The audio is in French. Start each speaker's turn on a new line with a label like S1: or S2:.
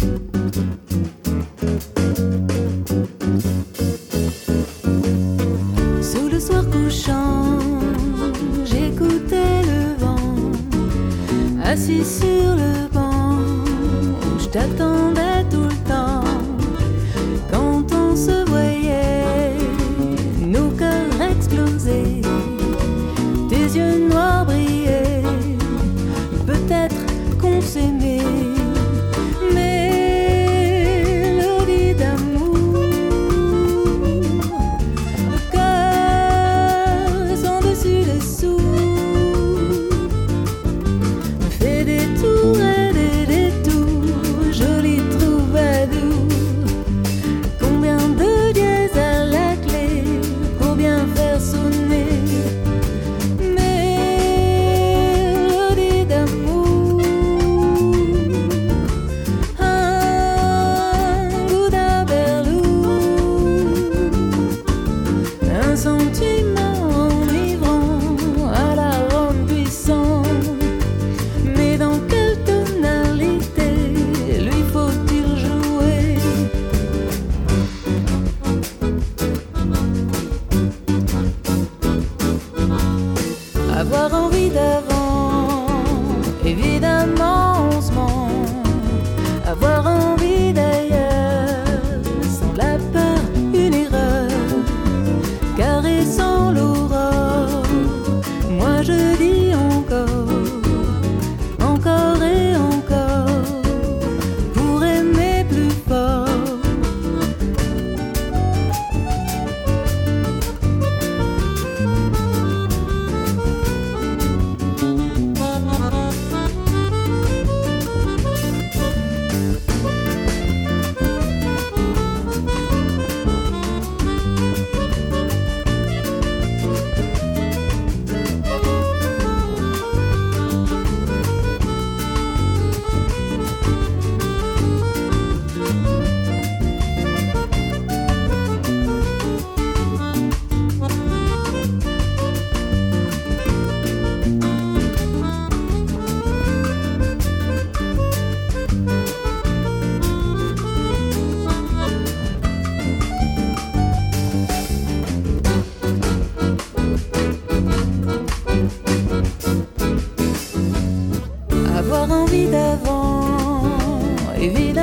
S1: Sous le soir couchant, j'écoutais le vent, assis sur le banc où je t'attendais tout le temps. Quand on se voyait, nos cœurs explosaient, tes yeux noirs brillaient, peut-être qu'on s'aimait. Mélodie d'amour, le cœur sans dessus dessous me fait des tours et des détours, joli troubadour. Combien de dièses à la clé pour bien faire sonner mélodie d'amour, un goût d'aberlou, un sentiment enivrant à la ronde puissant. Mais dans quelle tonalité lui faut-il jouer? Avoir envie d'avant, évidemment on se ment. Avoir envie d'ailleurs, sans la peur, une erreur. Caressant l'aurore, moi je dis encore, encore et encore, pour aimer plus fort. Avoir envie d'avant, évidemment